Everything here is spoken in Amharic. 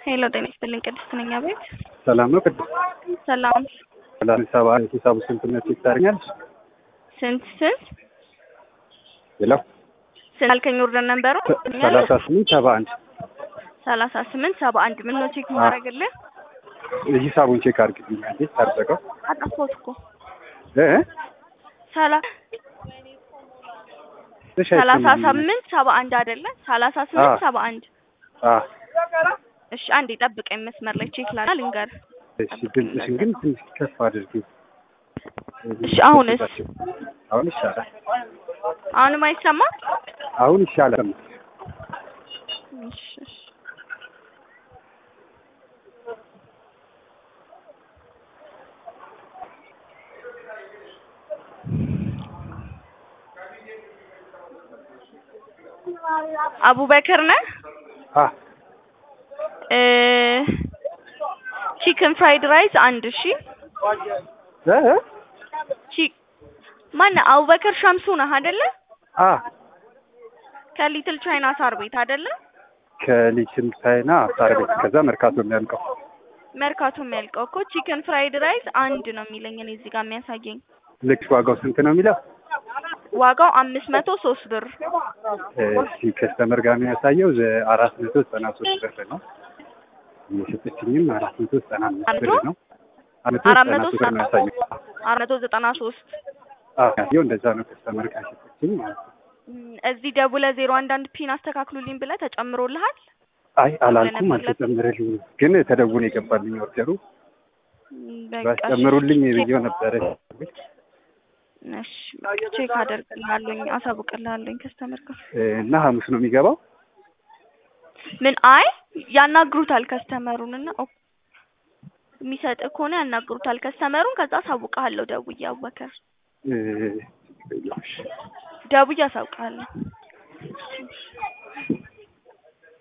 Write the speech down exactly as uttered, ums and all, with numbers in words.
ሄሎ ጤና ይስጥልኝ ቅድስት ነኝ። አቤት። ሰላም ነው ቅድስት? ሰላም። ሰላም ሰባ ሂሳቡ ስንት ነው ትታረኛለሽ? ስንት ስንት? ሄሎ ስንት አልከኝ? ወርደን ነበሩ ሰላሳ ስምንት ሰባ አንድ ሰላሳ ስምንት ሰባ አንድ ምን ነው ቼክ ማድረግልህ? ሂሳቡን ቼክ አድርግልኝ እንዴ ታርዘቀው አጣፎት እኮ እ ሰላ ሰላሳ ስምንት ሰባ አንድ አይደለ? ሰላሳ ስምንት ሰባ አንድ አ እሺ አንዴ ጠብቀኝ መስመር ላይ ቼክ ላድርግ ልንገር። እሺ ድምፅሽን ግን ትንሽ ከፍ አድርጊ። እሺ አሁንስ? አሁን ይሻላል። አሁንም አይሰማም? አሁን ይሻላል። እሺ እሺ አቡበከር ነህ? አ እ ቺክን ፍራይድ ራይስ አንድ ሺ እ ቺ ማን አቡበከር ሸምሱ ነህ አይደለ? አ ከሊትል ቻይና ሳር ቤት አይደለ? ከሊትል ቻይና ሳር ቤት ከዛ መርካቶ የሚያልቀው መርካቶ የሚያልቀው እኮ ቺክን ፍራይድ ራይስ አንድ ነው የሚለኝ እኔ እዚህ ጋር የሚያሳየኝ። ልክ ዋጋው ስንት ነው የሚለው? ዋጋው አምስት መቶ ሶስት ብር። እሺ ከስተመር ጋር የሚያሳየው አራት መቶ ዘጠና ሶስት ብር ነው። የሰጠችኝም አራት መቶ ዘጠና አምስት ብር ነው። አራት መቶ ዘጠና አራት መቶ ዘጠና ሶስት አዎ ይኸው እንደዛ ነው ከስተመር ጋር ሰጠችኝ ማለት ነው። እዚህ ደውለ ዜሮ አንድ አንድ ፒን አስተካክሉልኝ ብለህ ተጨምሮልሃል? አይ አላልኩም አልተጨመረልኝም፣ ግን ተደውሎ የገባልኝ ኦርደሩ ባስጨምሩልኝ ብዬው ነበረ። እሺ ቼክ አደርግልሃለሁኝ አሳውቅልሃለሁኝ ከስተመር ጋር እና ሐሙስ ነው የሚገባው። ምን አይ ያናግሩታል ከስተመሩን እና የሚሰጥ ከሆነ ያናግሩታል ከስተመሩን። ከዛ አሳውቅሃለሁ ደውዬ አቡበከር እ ደውዬ አሳውቅሃለሁ።